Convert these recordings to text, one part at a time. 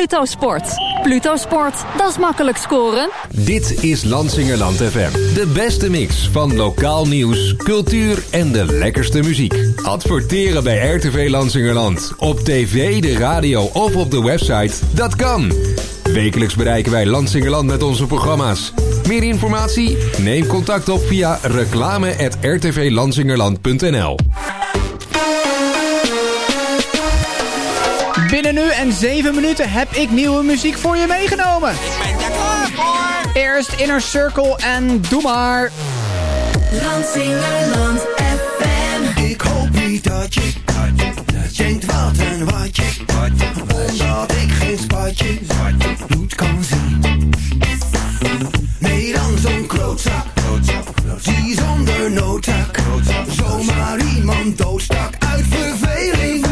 Pluto Sport. Pluto Sport, dat is makkelijk scoren. Dit is Lansingerland FM. De beste mix van lokaal nieuws, cultuur en de lekkerste muziek. Adverteren bij RTV Lansingerland. Op tv, de radio of op de website. Dat kan. Wekelijks bereiken wij Lansingerland met onze programma's. Meer informatie? Neem contact op via reclame@rtvlansingerland.nl. Binnen nu en 7 minuten heb ik nieuwe muziek voor je meegenomen. Ik ben er klaar voor. Eerst Inner Circle en Doe Maar. Lansingerland FM. Ik hoop niet dat je denkt wat en wat je, omdat ik geen spatje bloed kan zien. Nee, dan zo'n klootzak, die zonder noodzaak zomaar iemand doodstak uit verveling.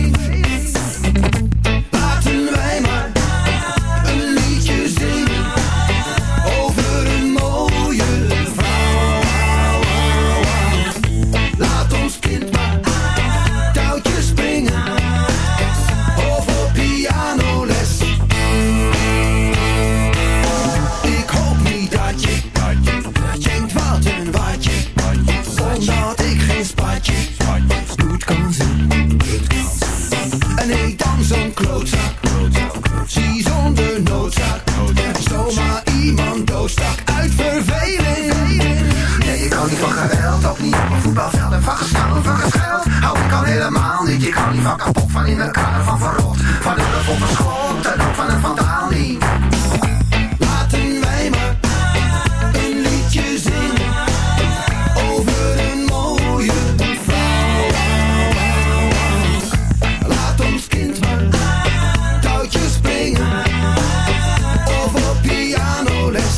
Laten wij maar een liedje zingen over een mooie vrouw. Laat ons kind maar touwtjes springen of op pianoles. Ik hoop niet dat je denkt wat en wat je, omdat ik geen spatje bloed kan zien. En ik dan zo'n klootzak, zie zonder noodzaak zomaar iemand doodstak uit verveling. Nee, ik kan niet van geweld, ook niet op een voetbalveld. En van gestaan, van gescheld, hou ik al helemaal niet. Ik hou niet van kapot, van in elkaar, van verrot, van hulp of van schot en ook van een vandaal niet. Laten wij maar een liedje zingen over een mooie vrouw. Laat ons kind maar touwtjes springen of op pianoles.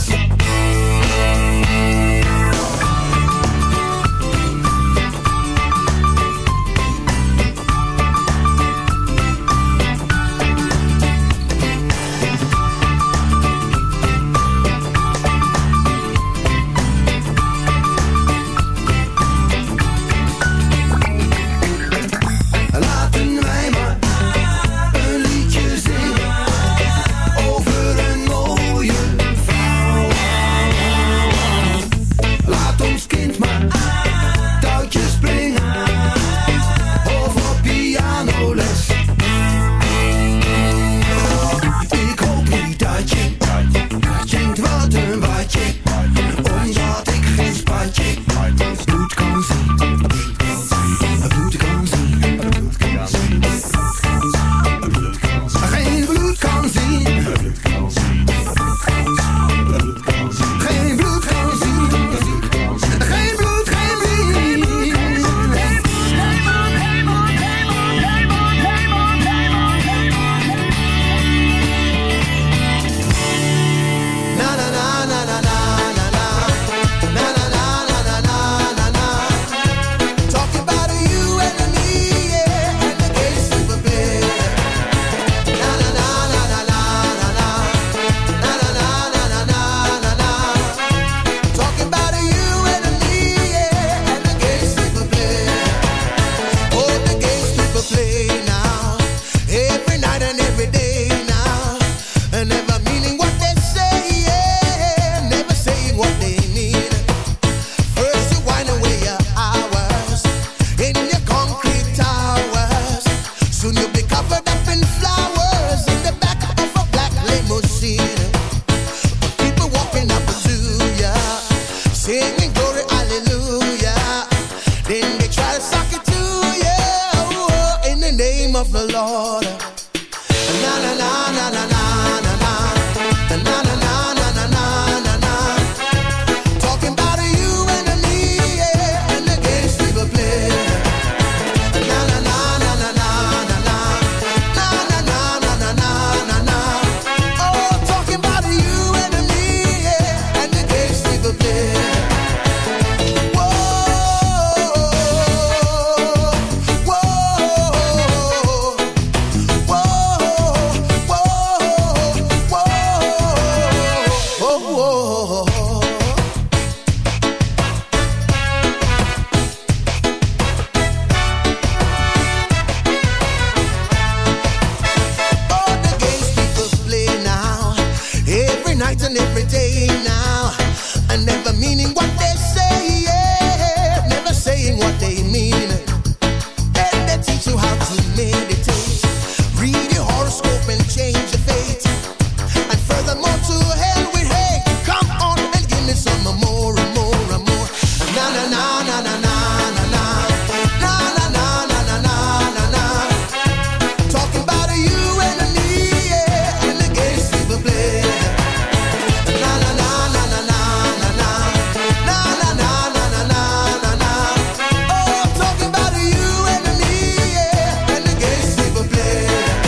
and every day now, and never meaning what they say, yeah, never saying what they mean. And they teach you how to meditate, read your horoscope and change your fate, and furthermore to hell with hate. Come on and give me some more and more and more. Na na na na na na na na na na na na na na na. Talking about you and me, yeah, and the games people play. Na na na na na na na na na na na na na na na. Oh, talking about you and me, yeah, and the games people play.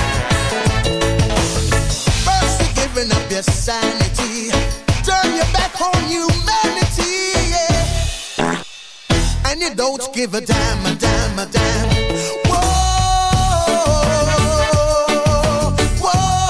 First you're giving up your sanity, turn your back on humanity, yeah, and you don't give a damn, a damn, a damn. Whoa, whoa,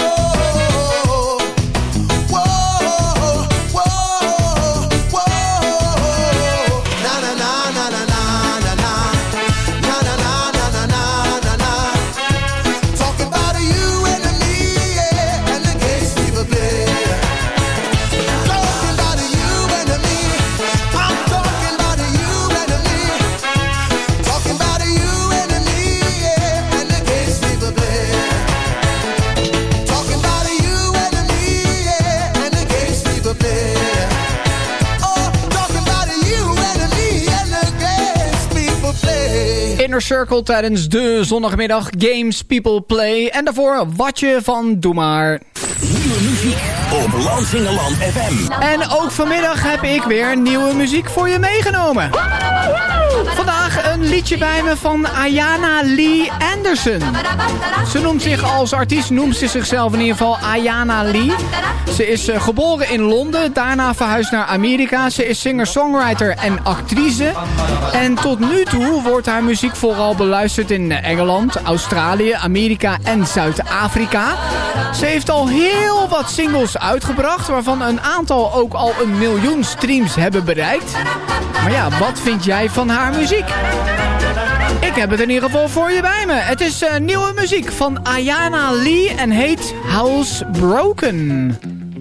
whoa, whoa, whoa. Na na na na na na na na na na na na na na. Talking about you and me, yeah, and the games people play. Talking about you and me, I'm talking about you and me. Talking about you and me, yeah, and the games people play. Talking about you and me, yeah, and the games people play. Oh, talking about you and me, and the games people play. Inner Circle tijdens de zondagmiddag Games People Play. En daarvoor Watje van Doe Maar. Nieuwe muziek op Lansingerland FM. En ook vanmiddag heb ik weer nieuwe muziek voor je meegenomen. Vandaag een liedje bij me van Ayana Lee Anderson. Ze noemt zich als artiest, noemt ze zichzelf in ieder geval Ayana Lee. Ze is geboren in Londen, daarna verhuisd naar Amerika. Ze is singer-songwriter en actrice. En tot nu toe wordt haar muziek vooral beluisterd in Engeland, Australië, Amerika en Zuid-Afrika. Ze heeft al heel wat singles uitgebracht, waarvan een aantal ook al 1 miljoen streams hebben bereikt. Maar ja, wat vind jij van haar muziek? Ik heb het in ieder geval voor je bij me. Het is nieuwe muziek van Ayana Lee en heet Housebroken.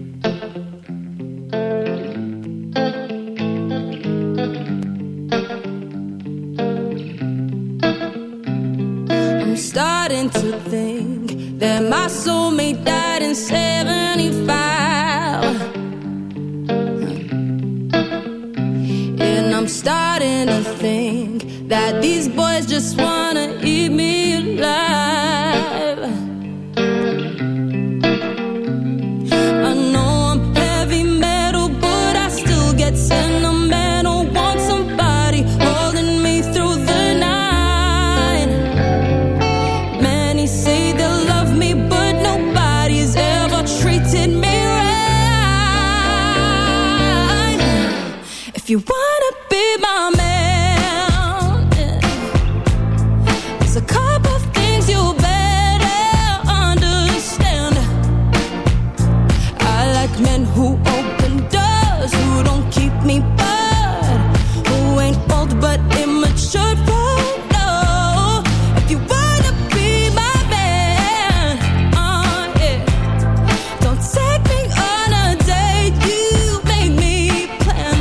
I'm starting to think that my soulmate died in 75. And I'm starting to think that these boys just wanna eat me alive. I know I'm heavy metal, but I still get sentimental. Want somebody holding me through the night. Many say they love me, but nobody's ever treated me right. If you wanna be my man, there's a couple of things you better understand. I like men who open doors, who don't keep me bored, who ain't old but immature. Oh, no. If you wanna be my man, yeah, don't take me on a date, you make me plan.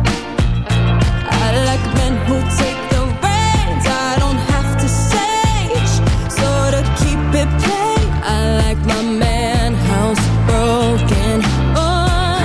I like men who take the reins, I don't have to sage, so to keep it plain, I like my man housebroken. Oh,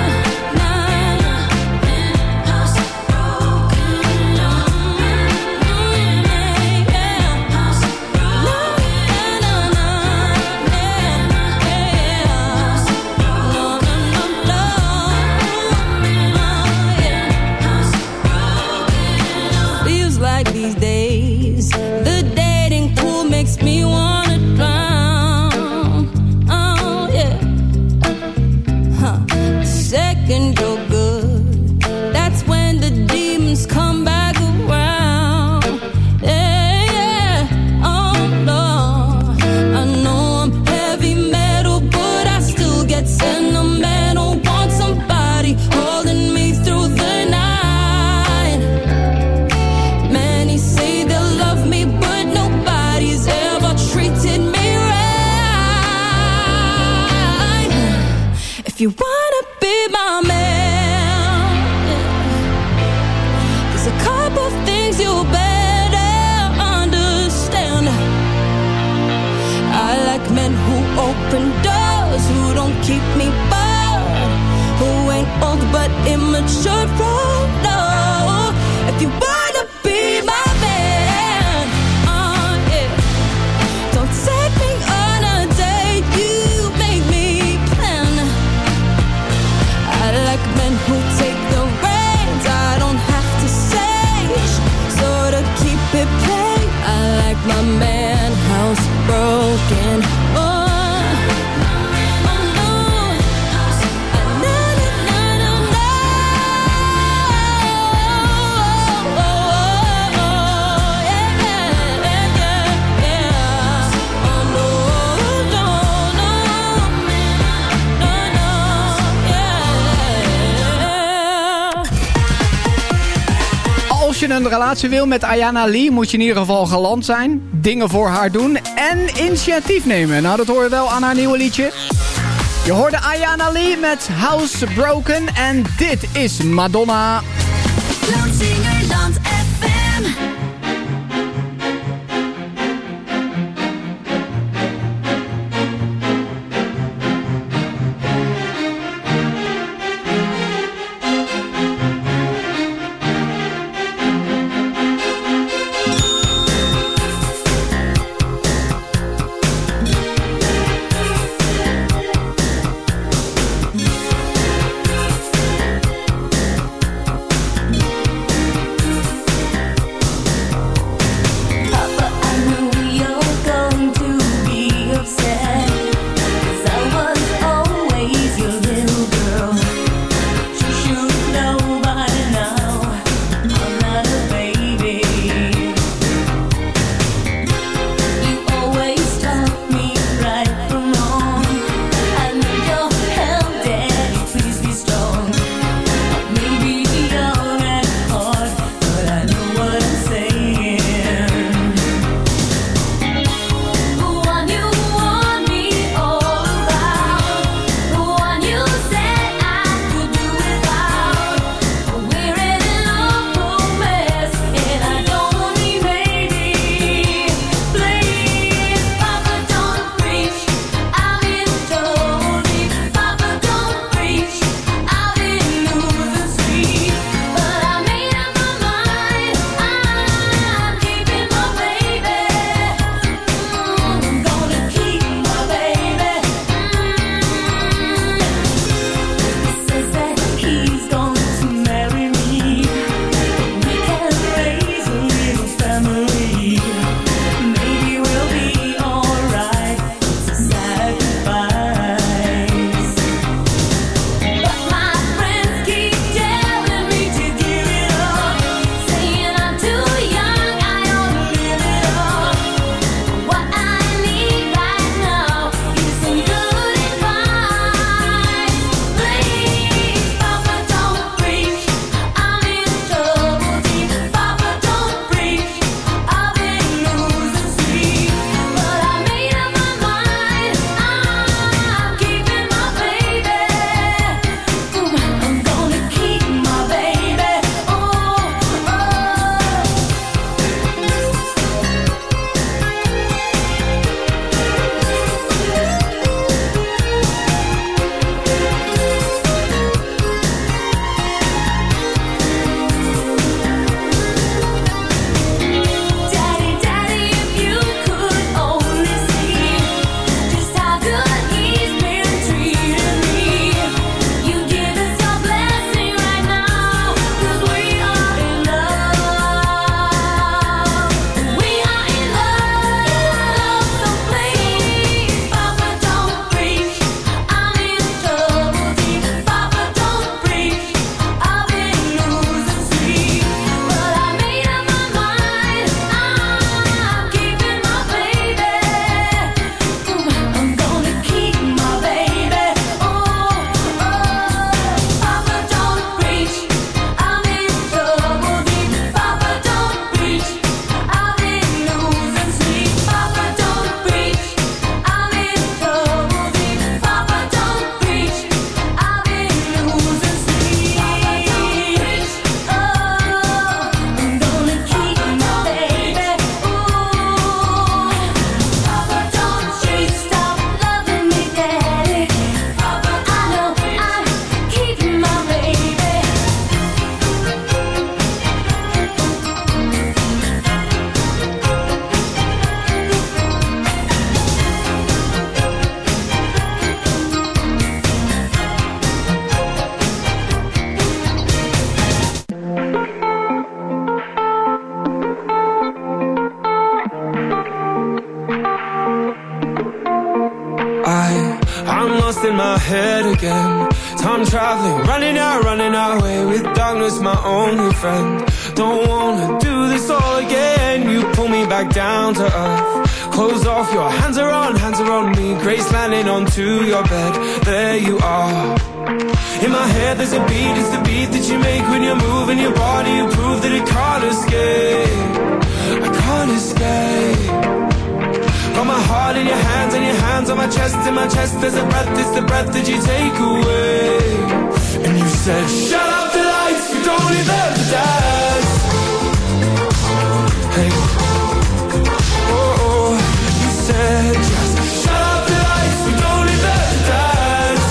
you wanna be my man, there's a couple things you better understand. I like men who open doors, who don't keep me bored, who ain't old but immature. Oh no, if you wanna be my man, yeah, don't take me on a date, you make me plan. I like men who take the reins, I don't have to say, so to keep it plain, I like my man housebroken. Als je een relatie wil met Ayana Lee, moet je in ieder geval galant zijn, dingen voor haar doen en initiatief nemen. Nou, dat hoor je wel aan haar nieuwe liedje. Je hoorde Ayana Lee met Housebroken en dit is Madonna. Lansingerland FM. in my head again. Time traveling, running away with darkness, my only friend. Don't wanna do this all again. You pull me back down to earth. Close off, your hands are on me. Grace landing onto your bed. There you are. In my head there's a beat, it's the beat that you make when you're moving your body. You prove that it can't escape. I can't escape. Got my heart in your hands and your hands on my chest. In my chest there's a breath, it's the breath that you take away. And you said, shut up the lights, we don't need them to dance. Hey, oh, oh, you said just shut up the lights, we don't need them to dance.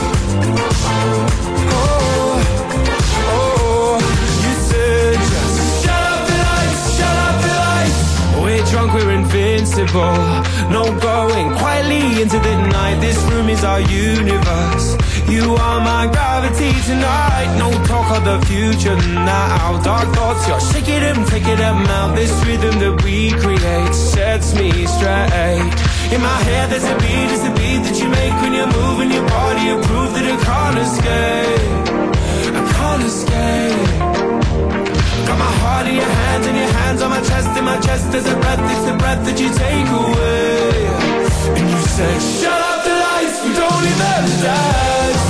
Oh, oh, you said just shut up the lights, shut up the lights. We're drunk, we're invincible. No going quietly into the night. This room is our universe. You are my gravity tonight. No talk of the future now. Dark thoughts, you're shaking them, taking them out. This rhythm that we create sets me straight. In my head there's a beat, it's the beat that you make when you're moving your body. You prove that it can't escape. I can't escape. Got my heart in your hands and your hands on my chest. In my chest there's a breath, it's the breath that you take away. And you said, shut up the lights, we don't need them to dance.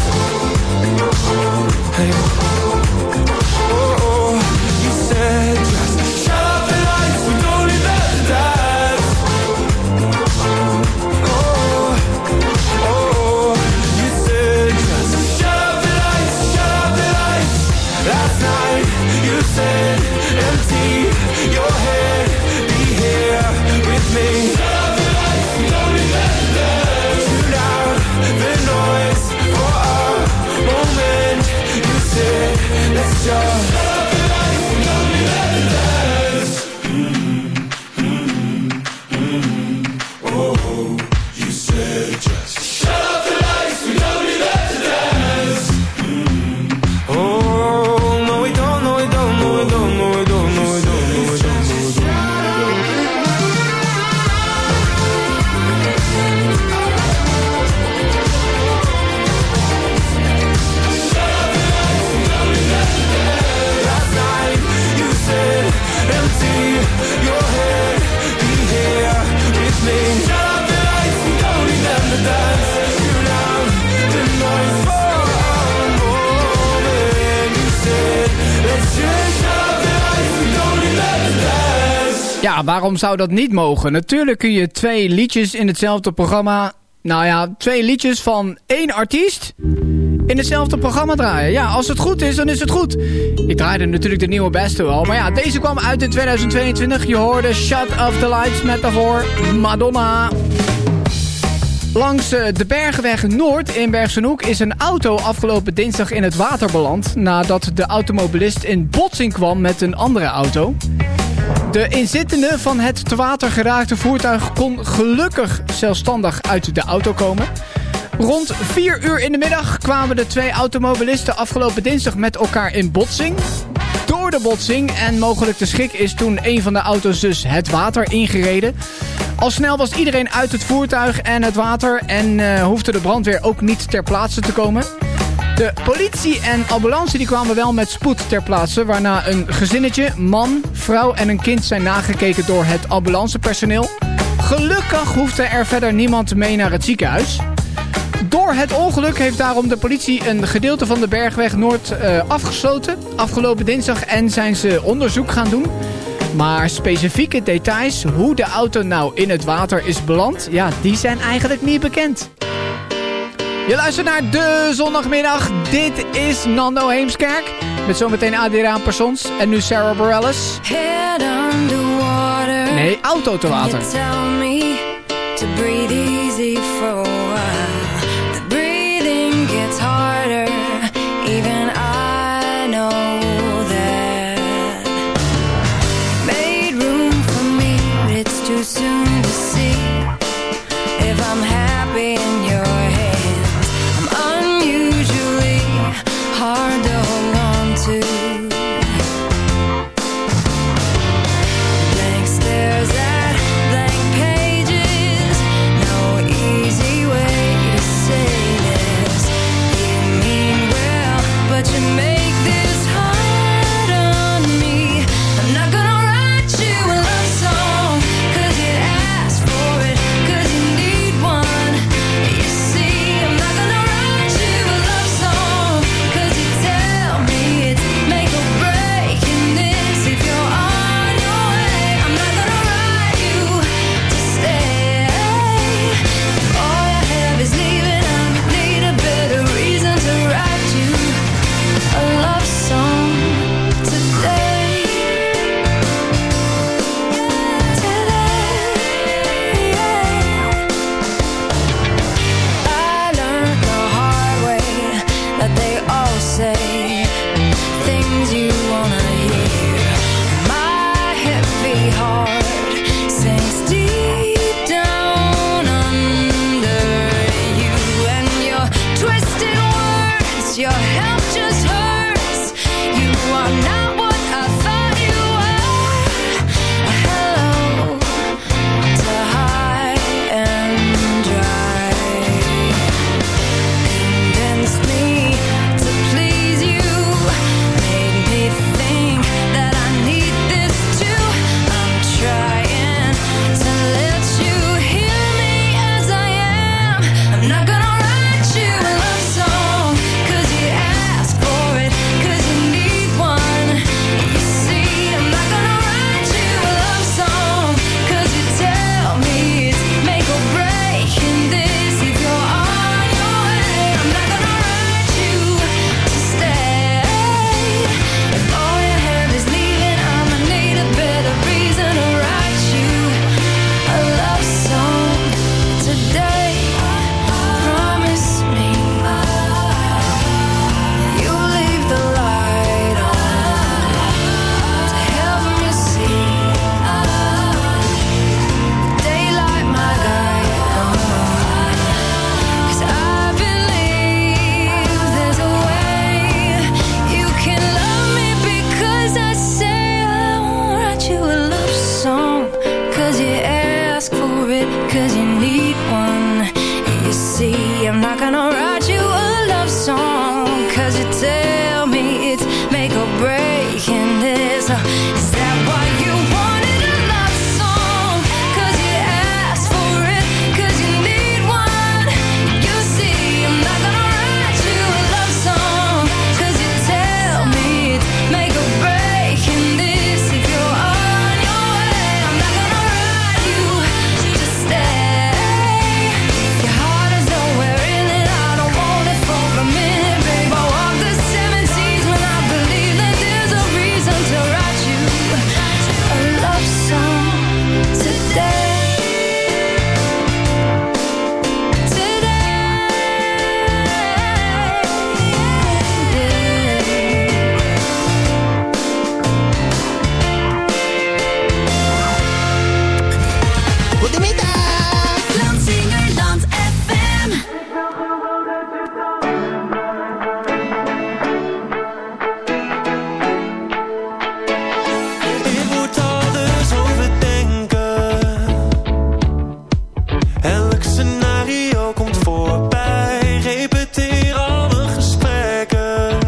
Hey, oh, oh, you said just shut up the lights, we don't need them to dance. Oh, oh, you said just shut up the lights, shut up the lights. Last night you said empty your head, be here with me. Shut up the lights, we don't need them to dance. Tune out the noise for a moment. You said let's just shut up the lights, we don't need them to dance. Oh, you said just shut up the lights, we don't need them to dance. Oh, no we don't, no we don't, no we don't, no we don't, no we don't, no we don't, no we don't. Last night you said empty your head, be here with me. Shut up the lights, we don't need them to dance. Tune out the noise for a moment. You said let's just shut up the lights, we don't need them to dance. Ja, waarom zou dat niet mogen? Natuurlijk kun je 2 liedjes in hetzelfde programma... Nou ja, 2 liedjes van 1 artiest in hetzelfde programma draaien. Ja, als het goed is, dan is het goed. Ik draaide natuurlijk de nieuwe beste wel. Maar ja, deze kwam uit in 2022. Je hoorde Shut Off The Lights met daarvoor Madonna. Langs de Bergenweg Noord in Bergsenoek is een auto afgelopen dinsdag in het water beland... nadat de automobilist in botsing kwam met een andere auto. De inzittende van het te water geraakte voertuig kon gelukkig zelfstandig uit de auto komen. Rond 4 uur in de middag kwamen de 2 automobilisten afgelopen dinsdag met elkaar in botsing. Door de botsing en mogelijk de schrik is toen een van de auto's dus het water ingereden. Al snel was iedereen uit het voertuig en het water en hoefde de brandweer ook niet ter plaatse te komen. De politie en ambulance die kwamen wel met spoed ter plaatse, waarna een gezinnetje, man, vrouw en een kind zijn nagekeken door het ambulancepersoneel. Gelukkig hoefde er verder niemand mee naar het ziekenhuis. Door het ongeluk heeft daarom de politie een gedeelte van de Bergweg Noord afgesloten afgelopen dinsdag en zijn ze onderzoek gaan doen. Maar specifieke details, hoe de auto nou in het water is beland, ja, die zijn eigenlijk niet bekend. Je luistert naar de zondagmiddag. Dit is Nando Heemskerk. Met zometeen Adriaan Persons. En nu Sarah Bareilles. Head underwater. Nee, auto te water. You tell me to breathe easy for a while. The breathing gets harder. Even I know that. Made room for me, but it's too soon to see if I'm happy in your hands. I'm unusually hard to hold on to. Blank stares at blank pages. No gonna write you a love song, 'cause you tell me it's make or break in this. Is that why you wanted a love song? 'Cause you asked for it, 'cause you need one. You see, I'm not gonna write you a love song, 'cause you tell me it's make or break in this. If you're on your way, I'm not gonna write you to stay. Your heart is nowhere in it, I don't want it for a minute, babe. I walk the 7 seas when I believe that there's a reason to write you a love song today. Landsingerland FM. Ik moet alles overdenken. Elk scenario komt voorbij. Repeteer alle gesprekken,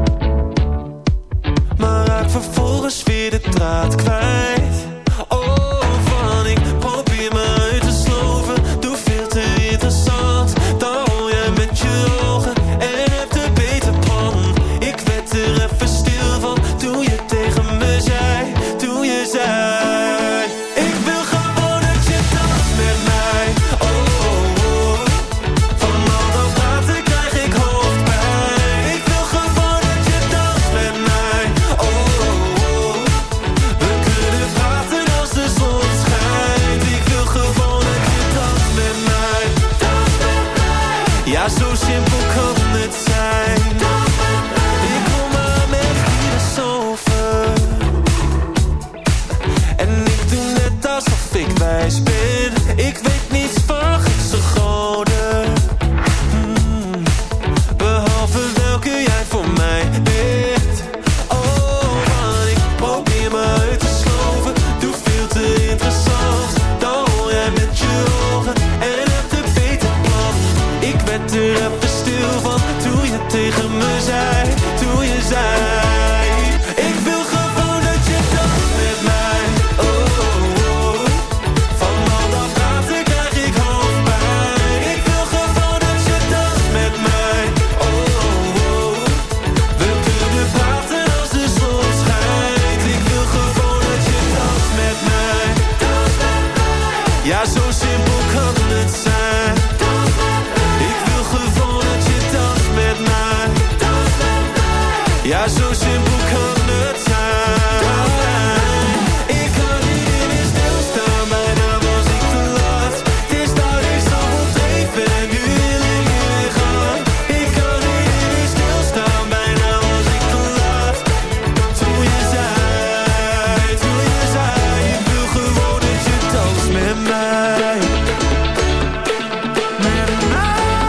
maar raak vervolgens weer de draad kwijt. Oh, van ik probeer me uit te sloven. Doe veel te interessant. Dan rol jij met je ogen en hebt een beter plan. Ik werd er even stil van toen je tegen me zei. Toen je zei, ik wil gewoon dat je danst met mij. Oh, oh, oh. Van al dat praten krijg ik hoofdpijn. Ik wil gewoon dat je danst met mij. Oh, oh, oh. We kunnen praten als de zon schijnt. Ik wil gewoon dat je danst met mij. Dans met mij. Ja, zo simpel kan het zijn. Dans met mij. Ik kom maar met filosofen. En ik doe net alsof ik wijs ben. Ik weet niets van Griekse goden. Behalve welke jij voor mij bent. Oh, man, ik probeer me uit te sloven. Doe veel te interessant. Dan rol jij met je ogen en hebt een beter plan. Ik werd er even stil van toen je tegen me zei. Toen je zei, ik wil gewoon dat je danst met mij. Oh, oh, oh. Van al dat praten krijg ik hoofdpijn. Ik wil gewoon dat je danst met mij. Oh, oh, oh. We kunnen praten als de zon schijnt. Ik wil gewoon dat je danst met mij. Dans met mij. Ja, zo simpel kan het zijn. Dans met mij. Ik wil gewoon dat je danst met mij. Dans met mij. Ja, zo simpel kan het zijn. Ik kan niet meer stilstaan, bijna was ik te laat. Het is dat ik zo dreven en nu wil ik weer gaan. Ik kan niet meer stilstaan, bijna was ik te laat. Toen je zei, ik wil gewoon dat je danst met mij. Met mij.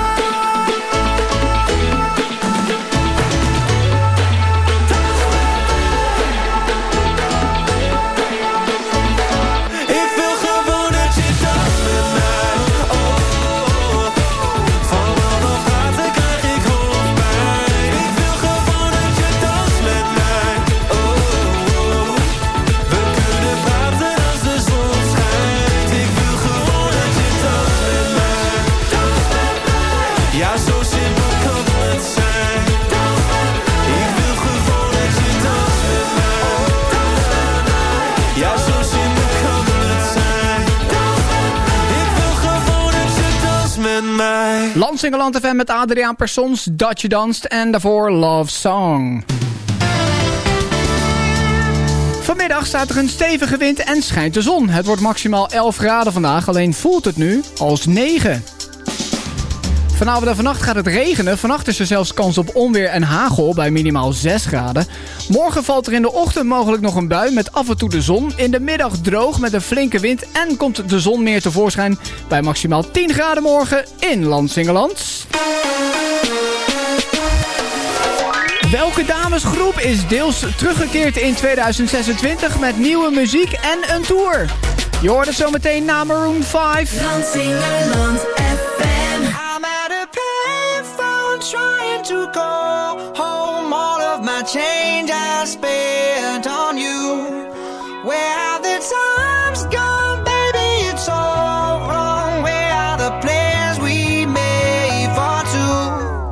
Ik wil gewoon dat je danst met mij. Oh, oh, oh. Van al dat praten krijg ik hoofdpijn. Ik wil gewoon dat je danst met mij. Oh, oh, oh. We kunnen praten als de zon schijnt. Ik wil gewoon dat je danst met mij. Dans met mij. Ja, zo simpel kan het zijn. Dans met mij. Ik wil gewoon dat je danst met mij. Dans met mij. Ja, zo simpel kan het zijn. Dans met mij. Ik wil gewoon dat je danst met mij. Landsingerland FM met Adriaan Persons, Dat Je Danst. En daarvoor Love Song. Vanmiddag staat er een stevige wind en schijnt de zon. Het wordt maximaal 11 graden vandaag, alleen voelt het nu als 9. Vanavond en vannacht gaat het regenen. Vannacht is er zelfs kans op onweer en hagel bij minimaal 6 graden. Morgen valt er in de ochtend mogelijk nog een bui met af en toe de zon. In de middag droog met een flinke wind en komt de zon meer tevoorschijn bij maximaal 10 graden morgen in Landsingerland. Welke damesgroep is deels teruggekeerd in 2026 met nieuwe muziek en een tour? Je hoort het zometeen na Maroon 5. Landsingerland FM. I'm at a place trying to go home. All of my change I spent on you. Where have the times gone, baby? It's all wrong. Where are the plans we made for two?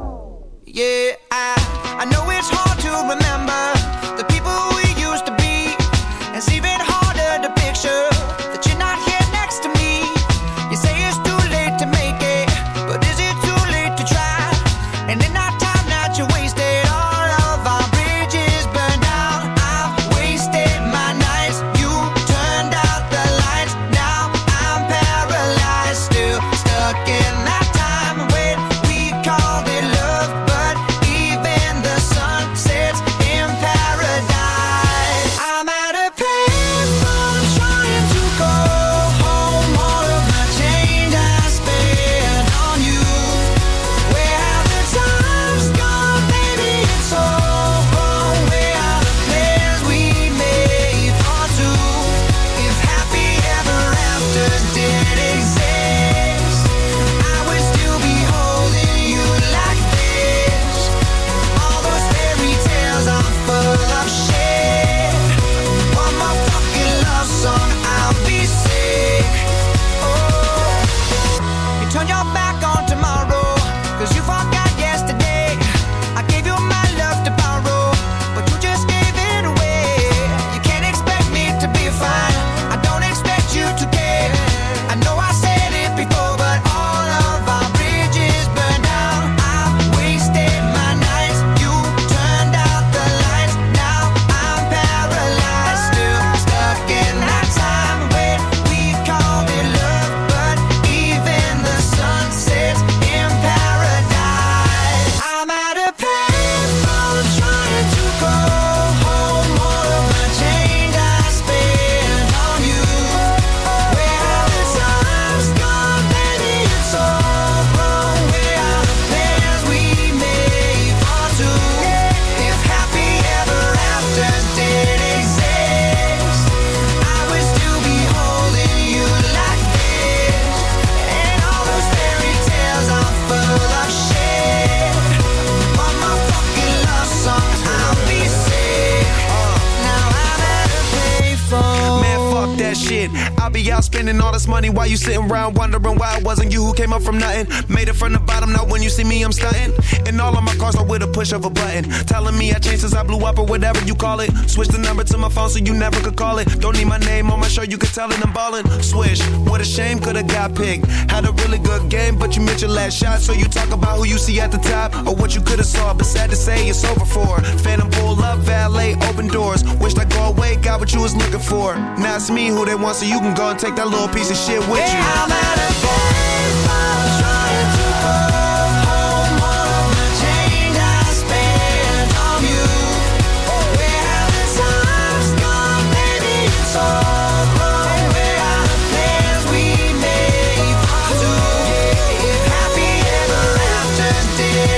Yeah, I know it's hard to remember the people we used to be. It's even harder to picture that you're not here next to me. You say it's too late to make it, but is it too late to try? And in our time that you wasted, all of our bridges burned down. I've wasted my nights, you turned out the lights. Now I'm paralyzed, still stuck in that time when we called it love. But even the sun sets in paradise. I'm at a payphone trying to go home. All of my change I spent on you. Where have the times gone, baby? It's all wrong. Where are the plans we made for two? If happy ever after did exist, I would still be holding you like this. All those fairy tales are full of shit. One more fucking love song, I'll be sick. Oh, you turn your back on tomorrow, 'cause you forgot yesterday. I gave you my love to borrow, but you just gave it away. You can't expect me to be fine, I don't expect you to care. I know I said it before, but all of our bridges burned down. I've wasted my nights, you turned out the lights. Now I'm paralyzed, still stuck in that time when we called it love. But even the sun sets in paradise. I'm at a payphone trying to go home. All of my change I spent on you. Where have the times gone, baby? It's all wrong. Where are the plans we made for two? If happy ever after did exist, I would still be holding you like this. And all those fairy tales are full of shit. One more fucking love song, I'll be sick. Now I'm at a payphone. Man, fuck that shit. I'll be out spending all this money while you sitting around wondering why it wasn't you who came up from nothing. Made it from the bottom, now when you see me, I'm stunting. And all of my cars are with a push of a button. Telling me I changed since I blew up or whatever you call it. Switch the number to my phone so you never could call it. Don't need my name on my shirt, you could tell it I'm ballin'. Swish, what a shame, could've got picked. Had a really good game, but you missed your last shot. So you talk about who you see at the top or what you could've saw. But sad to say, it's over for. Phantom pull up, valet, open doors. Wished I go away, got what you was looking for. Now it's me who they want, so you can go and take that little piece of shit with you. I'm at a payphone trying to go home. All of my change I spent on you. Where have the times gone, baby? It's all wrong. Where are the plans we made for two? If happy ever after did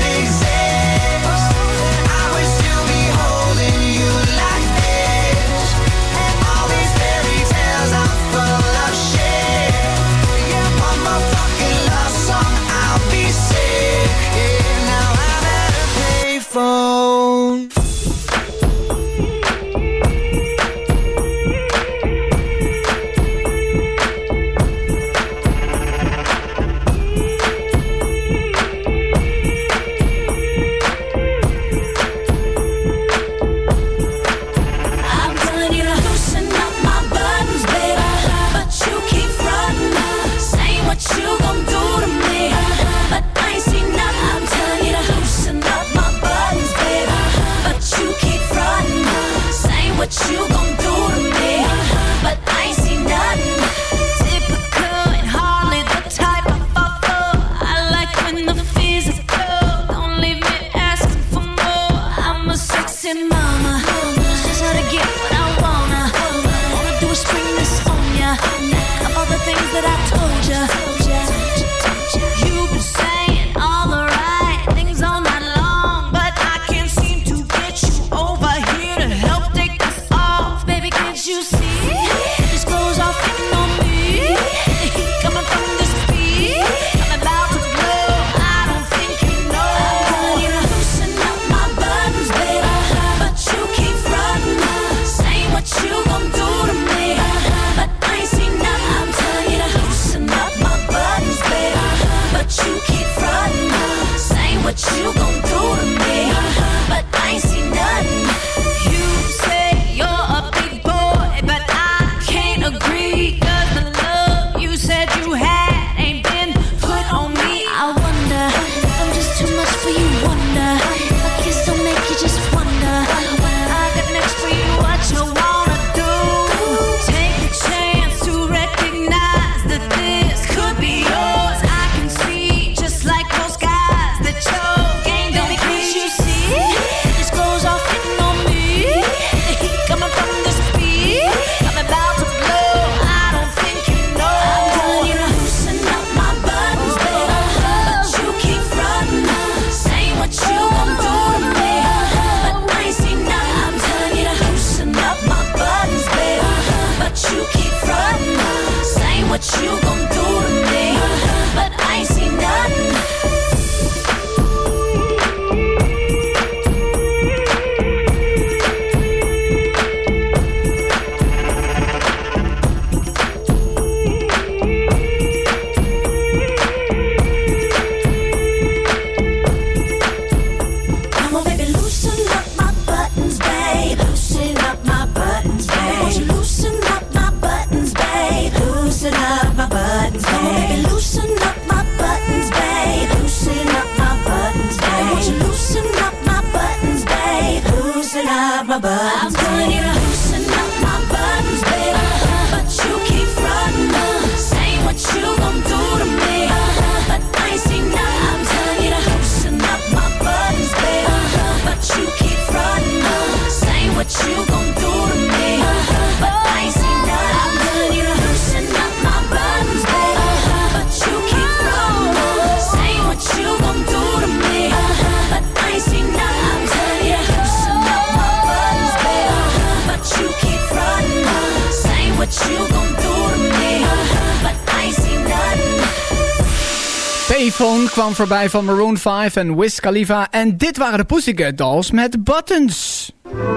exist, I would still be holding you like this. And all these fairy tales are full of shit. Yeah, one more fucking love song, I'll be sick. Yeah, now I'm at a payphone. I'm telling you to loosen up my buttons, baby, but you keep frontin', saying what you gon' do to me, but I ain't seen nothing. I'm telling you to loosen up my buttons, you gon' do to me? But I ain't seen nothing. You say you're a big boy, but I can't agree. 'Cause the love you said you had ain't been put on me. I wonder if I'm just too much for you. Wonder if my kiss don't make you just wonder. When I got next for you, what you wanna do? Take a chance to recognize that this could be yours. I can see just like those guys that your game don't be. Can't you see? This goes off hitting on me. The heat coming from the speed. I'm about to blow. I don't think you know. I'm telling you to loosen up my buttons, baby. But you keep frontin', saying what you gon' do to me. But I ain't seen nothing. I'm telling you to loosen up my buttons, baby. But you keep frontin', saying what you gon' do to me. But I ain't seen nothing. Come on, baby, loosen up my buttons, babe. Loosen up my buttons, babe. Won't you loosen up my buttons, babe? Loosen up my buttons, babe. Come on, baby, loosen up my buttons, babe. Loosen up my buttons, babe. Won't you loosen up my buttons, babe? Loosen up my buttons. I'm telling you to loosen up my buttons, babe. But you keep frontin', saying what you gon' do to me. But I ain't seen nothing. I'm telling you to loosen up my buttons, babe. But you keep frontin', saying what you gon' do to me. But I ain't seen nothing. I'm telling you to loosen up my buttons, babe. But you keep frontin', saying what you gon' do to me. But I ain't seen nothing. I'm telling you to loosen up my buttons, babe. But you keep frontin', saying what you gon' do to me. But I ain't seen nothing. Payphone kwam voorbij van Maroon 5 en Wiz Khalifa. En dit waren de Pussycat Dolls met Buttons.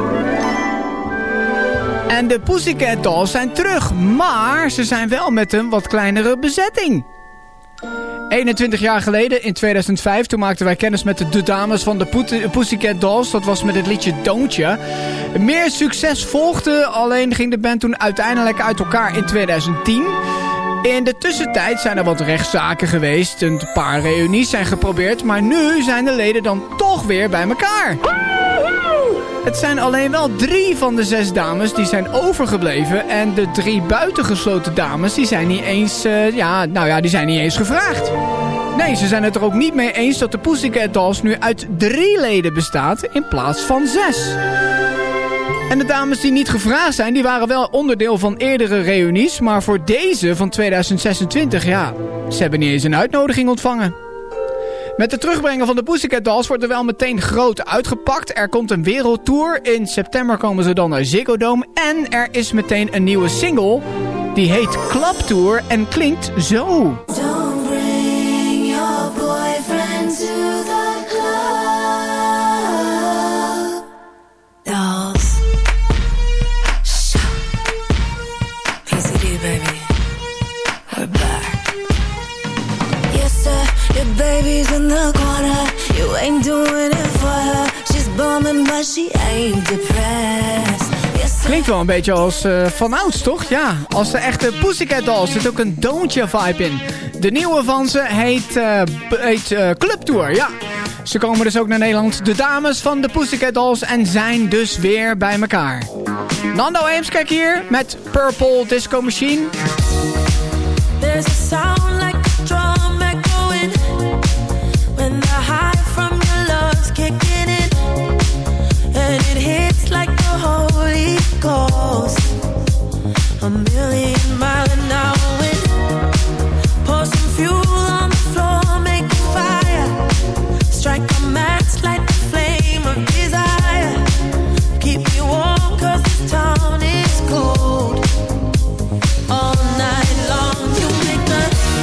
En de Pussycat Dolls zijn terug, maar ze zijn wel met een wat kleinere bezetting. 21 jaar geleden, in 2005, toen maakten wij kennis met de dames van de Pussycat Dolls. Dat was met het liedje Don't Ya. Meer succes volgde, alleen ging de band toen uiteindelijk uit elkaar in 2010. In de tussentijd zijn er wat rechtszaken geweest, een paar reunies zijn geprobeerd, maar nu zijn de leden dan toch weer bij elkaar. Het zijn alleen wel 3 van de 6 dames die zijn overgebleven en de 3 buitengesloten dames die zijn niet eens, die zijn niet eens gevraagd. Nee, ze zijn het er ook niet mee eens dat de Pussycat Dolls nu uit 3 leden bestaat in plaats van 6. En de dames die niet gevraagd zijn, die waren wel onderdeel van eerdere reunies. Maar voor deze van 2026, ze hebben niet eens een uitnodiging ontvangen. Met het terugbrengen van de Pussycat Dolls wordt er wel meteen groot uitgepakt. Er komt een wereldtour. In september komen ze dan naar Ziggo Dome. En er is meteen een nieuwe single. Die heet Club Tour en klinkt zo. Don't bring your boyfriend to the club. Dolls. PCD, baby. We're back. Yes, sir. Your baby's in the corner. You ain't doing it for her. She's bumming, but she ain't depressed. Klinkt wel een beetje als vanouds, toch? Ja, als de echte Pussycat Dolls zit ook een Don't Ya vibe in. De nieuwe van ze heet Club Tour, ja. Ze komen dus ook naar Nederland. De dames van de Pussycat Dolls en zijn dus weer bij elkaar. Nando Eemskerk hier met Purple Disco Machine. There's a sound like a drum echoing when the high from your love's kicking in, and it hits like the Holy Ghost. A million mile an hour wind. Pour some fuel on the floor, make a fire. Strike a match, light the flame of desire. Keep me warm 'cause the town is cold. All night long you make the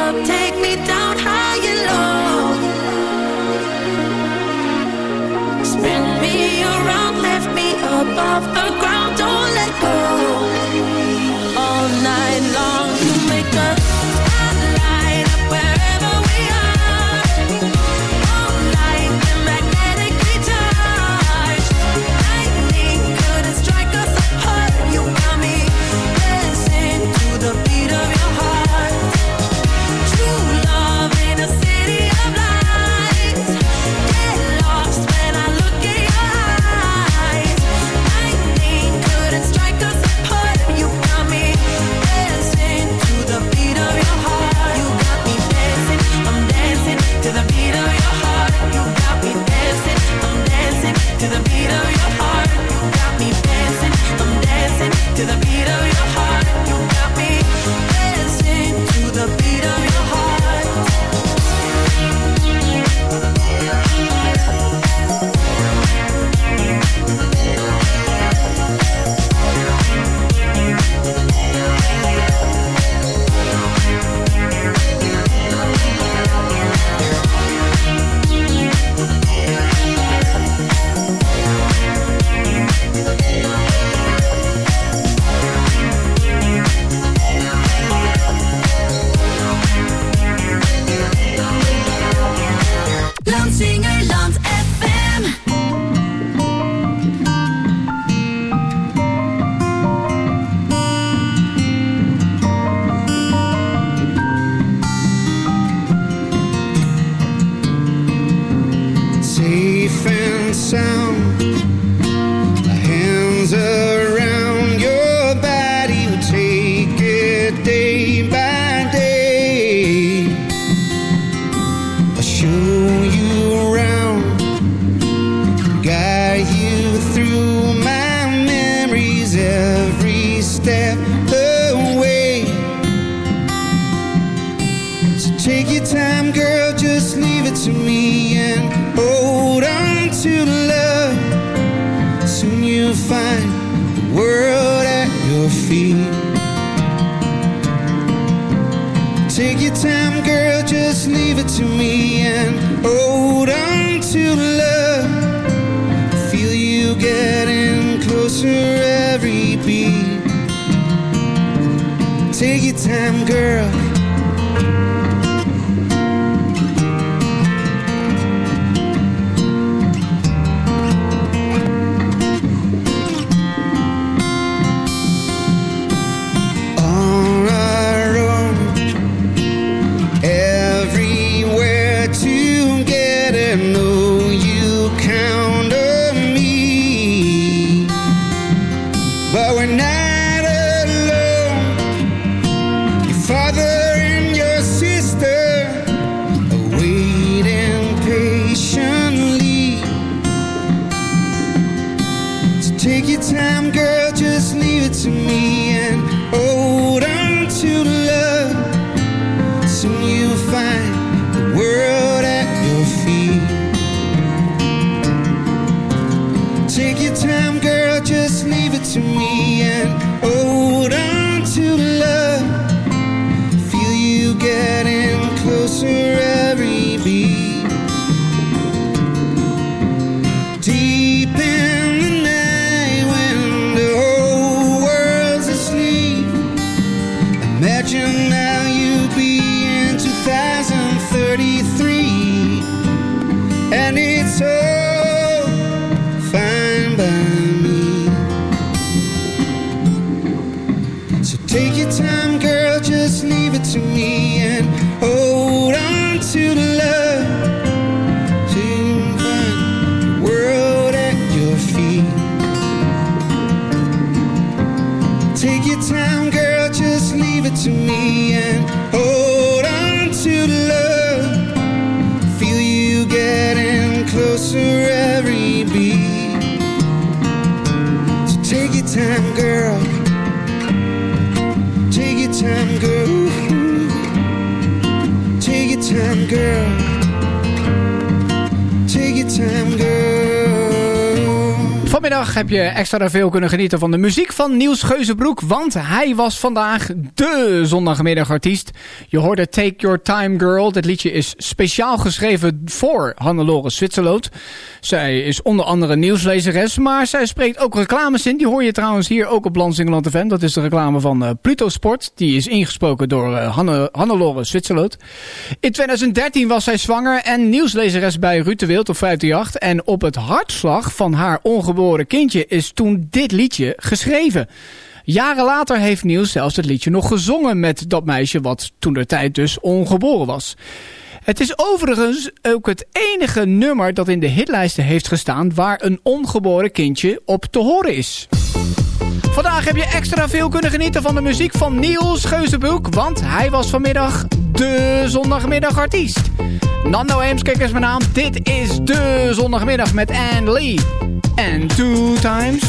up, take me down high and low. Spin me around, lift me above the ground, don't let go. All night long, you make us light up wherever we are. All night, we're magnetically charged. Lightning couldn't strike us apart. You got me dancing to the beat of your heart. True love in a city of lights. Get lost when I look in your eyes. Lightning couldn't strike us apart. You got me dancing to the beat of your heart. You got me dancing, I'm dancing to the beat of your heart. You got me dancing, I'm dancing to the beat of your heart. You got me dancing, I'm dancing to the beat of your heart. You got me dancing to the beat of your heart. Landsingerland FM. Safe and sound, my hands around your body, we'll take it day by day. I'll show you around, guide you through my memories every step the way. So take your time, girl, just leave it to me and hold on to love. Soon you'll find the world at your feet. Take your time, girl, just leave it to me and hold on to love. Feel you getting closer every beat. Take your time, girl. On our own, everywhere together, know you count on me. But we're not alone. Your father and your sister are waiting patiently. So take your time, girl, just leave it to me and hold on to love. Soon you'll find the world at your feet. Take your time, girl, just leave it to me and hold on to love. Feel you getting closer every beat. Deep in the night when the whole world's asleep, imagine now you'll be in 2033, and it's all fine by me. So take your time, girl, just leave it to me and hold on to the love. So you can find the world at your feet. Take your time, girl, just leave it to me and hold on to the love. Feel you getting closer every beat. So take your time, girl. Take your time, girl. Take your time, girl. Take your time, girl. Vanmiddag heb je extra veel kunnen genieten van de muziek van Niels Geuzenbroek, want hij was vandaag de zondagmiddagartiest. Je hoorde Take Your Time Girl. Dit liedje is speciaal geschreven voor Hannelore Zwitserloot. Zij is onder andere nieuwslezeres, maar zij spreekt ook reclames in. Die hoor je trouwens hier ook op Lansingerland FM. Dat is de reclame van Pluto Sport. Die is ingesproken door Hannelore Zwitserloot. In 2013 was zij zwanger en nieuwslezeres bij Ruud de Wild op 538. En op het hartslag van haar ongeboren kindje is toen dit liedje geschreven. Jaren later heeft Niels zelfs het liedje nog gezongen met dat meisje wat toentertijd dus ongeboren was. Het is overigens ook het enige nummer dat in de hitlijsten heeft gestaan waar een ongeboren kindje op te horen is. Vandaag heb je extra veel kunnen genieten van de muziek van Niels Geuzenbroek, want hij was vanmiddag de zondagmiddagartiest. Nando Heemskerk is mijn naam. Dit is de zondagmiddag met Anne Lee. En Two Times.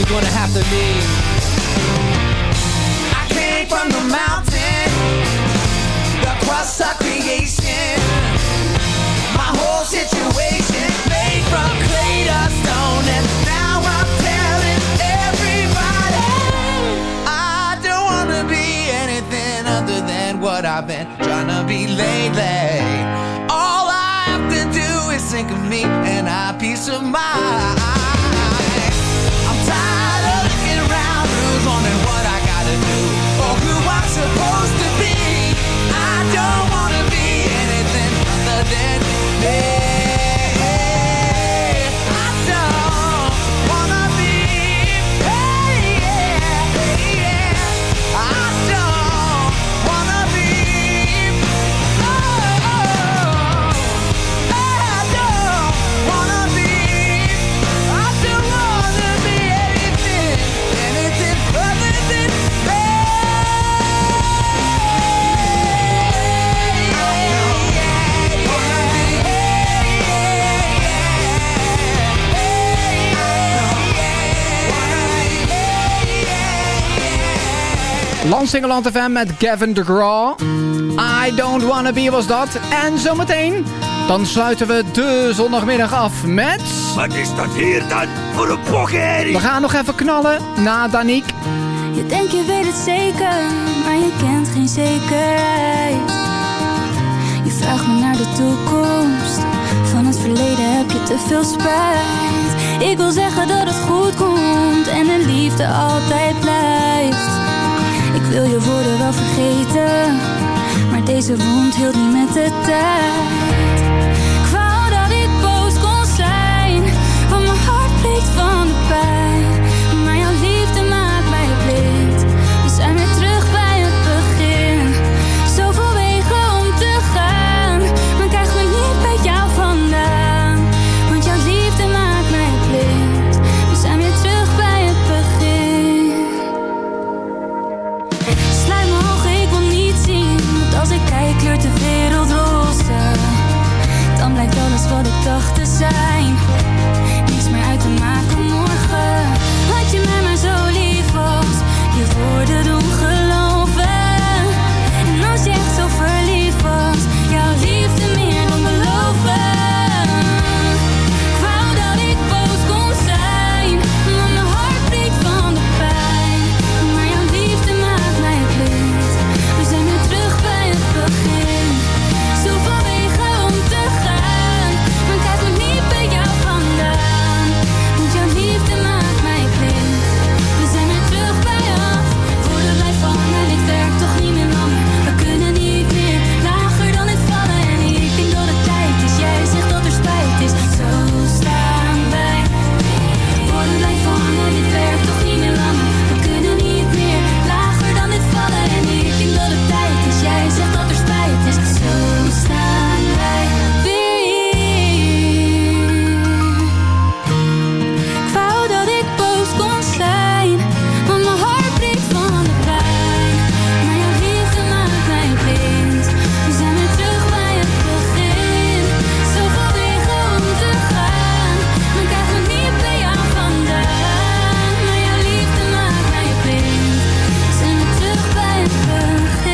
gonna have to mean. I came from the mountain, the crust of creation. My whole situation made from clay to stone, and now I'm telling everybody I don't wanna be anything other than what I've been trying to be lately. All I have to do is think of me and I peace of mind. I'm tired of looking around, who's on and what I gotta do, or who I'm supposed to be. I don't wanna be anything other than me. Landsingeland FM met Gavin DeGraw. I Don't Wanna Be was dat. En zometeen, dan sluiten we de zondagmiddag af met... Wat is dat hier dan voor een pokherrie? We gaan nog even knallen na Daniek. Je denkt je weet het zeker, maar je kent geen zekerheid. Je vraagt me naar de toekomst, van het verleden heb je te veel spijt. Ik wil zeggen dat het goed komt en de liefde altijd blijft. Ik wil je woorden wel vergeten, maar deze wond hield niet met de tijd. Ik wou dat ik boos kon zijn, want mijn hart breekt van de pijn. Maar jouw liefde maakt mij blind, we zijn weer terug bij het begin. Zoveel wegen om te gaan, maar krijg me niet bij jou vandaan. Want jouw liefde maakt mij blind, we zijn weer terug bij het begin. Sluit mijn ogen, ik wil niet zien, want als ik kijk kleurt de wereld roze. Dan blijkt alles wat ik dacht te zijn, niets meer uit te maken morgen. Had je mij maar zo lief was, je woorden doen geloven. En als je echt zo verliefd was, jouw liefde meer dan beloven. Ik wou dat ik boos kon zijn, want mijn hart breekt van de pijn. Maar jouw liefde maakt mij blind, we zijn weer terug bij het begin. Zoveel wegen om te gaan, maar kijk me niet bij jou vandaan. Want jouw liefde maakt mij blind, we zijn weer terug bij af. Woorden blijven hangen, dit werkt toch niet meer langer. We kunnen niet meer lager dan dit vallen. En ik denk dat het tijd is, jij zegt dat er spijt is. Zo staan wij. Woorden blijven hangen, dit werkt toch niet meer langer. We kunnen niet meer lager dan dit vallen. En ik denk dat het tijd is, jij zegt dat er spijt is. Zo staan wij weer. Ik wou dat ik boos kon zijn, want mijn hart breekt van de pijn. Maar jouw liefde maakt mij blind, we zijn weer terug bij het begin. Zoveel wegen om te gaan, maar krijg me niet bij jou vandaan. Maar jouw liefde maakt mij blind, we zijn weer terug bij het begin.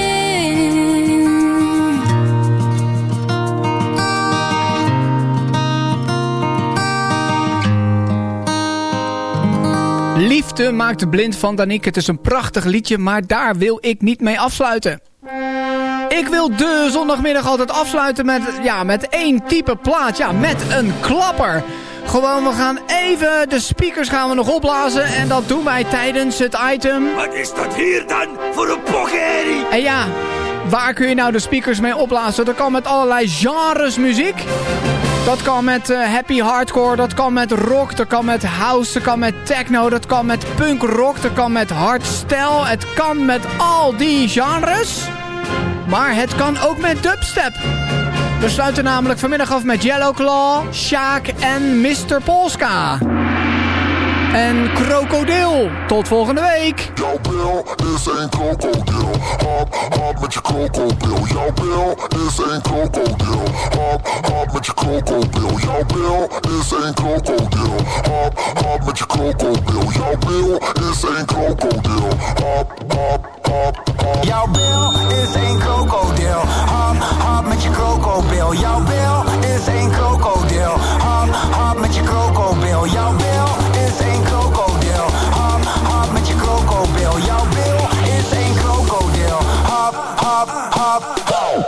Liefde maakt blind van Daniek. Het is een prachtig liedje, maar daar wil ik niet mee afsluiten. Ik wil de zondagmiddag altijd afsluiten met één type plaat. Ja, met een klapper. Gewoon, we gaan even de speakers gaan we nog opblazen. En dat doen wij tijdens het item. Wat is dat hier dan voor een pokherrie? En ja, waar kun je nou de speakers mee opblazen? Dat kan met allerlei genres muziek. Dat kan met happy hardcore, dat kan met rock, dat kan met house, dat kan met techno, dat kan met punk rock, dat kan met hardstyle. Het kan met al die genres, maar het kan ook met dubstep. We sluiten namelijk vanmiddag af met Yellow Claw, Sjaak en Mr. Polska. En krokodil. Tot volgende week. Jouw bil is een krokodil. Hop, hop met je krokodil. Jouw bil is een krokodil. Hop, hop met je krokodil. Jouw bil is een krokodil. Hop, hop met je krokodil. Jouw bil is een krokodil. Hop, hop, hop, hop. Jouw bil is een krokodil. Hop, hop met je krokodil. Jouw bil is een krokodil. Hop, hop met je krokodil. Jouw bil is een krokodil. Hop, hop met je krokodil. Jouw bil is een krokodil. Hop, hop, hop, hop.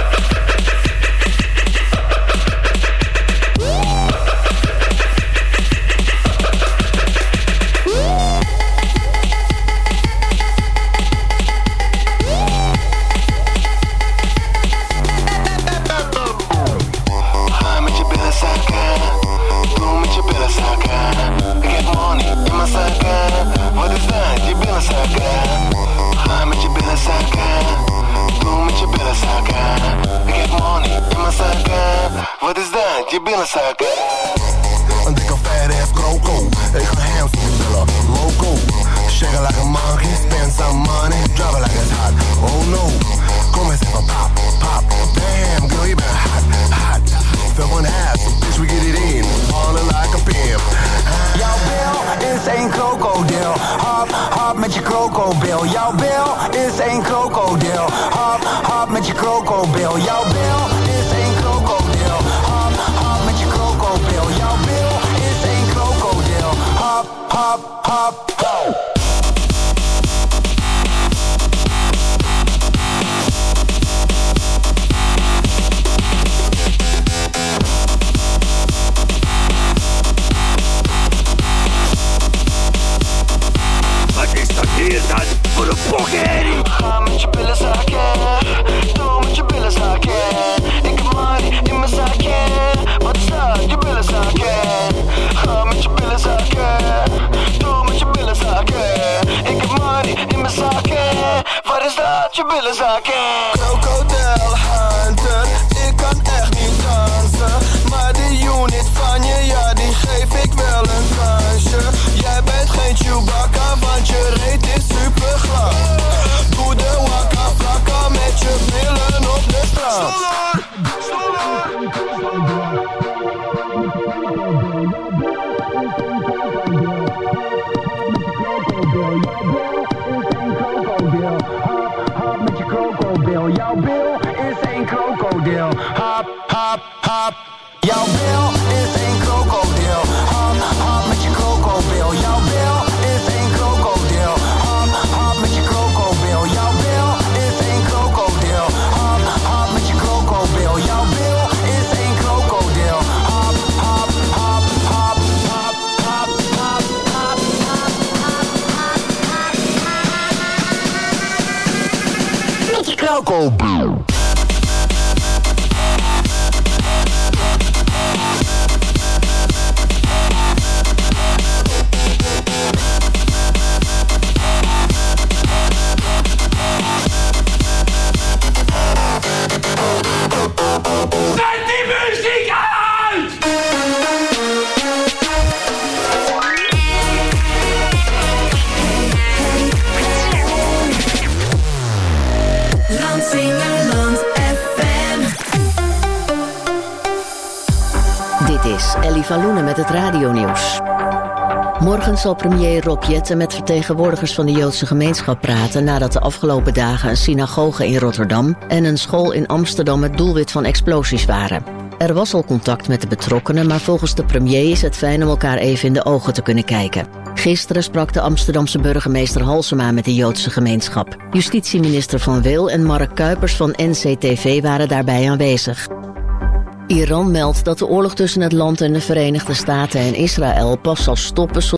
Wat is dat? Je billen zakken. Ga met je billen zakken. Doe met je billen zakken. Ik heb money in mijn zakken. Wat is dat? Je billen zakken. Een dikke fat ass kroko. Ik ga ham voor je billen. Loco. Shake like a monkey. Spend some money. Drop it like it's hot. Oh no. Kom eens even pop, pop. Damn girl, je bent hot, hot. Veel van ass. Bitch, we get it in. Ballin' like a pimp. Jouw bil is een krokodil. Hop, hop met je krokodil. Jouw bil is een krokodil. Hop, hop met je krokodil. Jouw bil is een krokodil. Hop, hop met je krokodil. Jouw bil is een krokodil. Hop, hop, hop, hop. Hier dan voor de pokkenherrie. Ga met je billen zakken. Doe met je billen zakken. Ik heb money in mijn zakken. Wat is dat? Je billen zakken. Ga met je billen zakken. Doe met je billen zakken. Ik heb money in mijn zakken. Wat is dat? Je billen zakken. Crocodile Hunter. Ik kan echt niet dansen. Maar die unit van je, ja die geef ik wel een kansje. Jij bent geen Chewbacca, want je reet is super glad. Doe de waka flakka met je billen op de straat. Hop met je krokodil. Jouw bil is een krokodil. Hop, hop, hop. Jouw bil is een krokodil. Hop, hop met je krokodil. Jouw bil is een krokodil. Hop, hop met je krokodil. Jouw bil is een krokodil. Hop, hop met je krokodil. Jouw bil is een krokodil. Hop, hop, hop, hop, hop, hop, hop, hop, hop. Met je krokodil. Zet die muziek uit! Landsingerland FM. Dit is Ellie van Loenen met het radionieuws. Morgen zal premier Rob Jetten met vertegenwoordigers van de Joodse gemeenschap praten nadat de afgelopen dagen een synagoge in Rotterdam en een school in Amsterdam het doelwit van explosies waren. Er was al contact met de betrokkenen, maar volgens de premier is het fijn om elkaar even in de ogen te kunnen kijken. Gisteren sprak de Amsterdamse burgemeester Halsema met de Joodse gemeenschap. Justitieminister Van Wil en Mark Kuipers van NCTV waren daarbij aanwezig. Iran meldt dat de oorlog tussen het land en de Verenigde Staten en Israël pas zal stoppen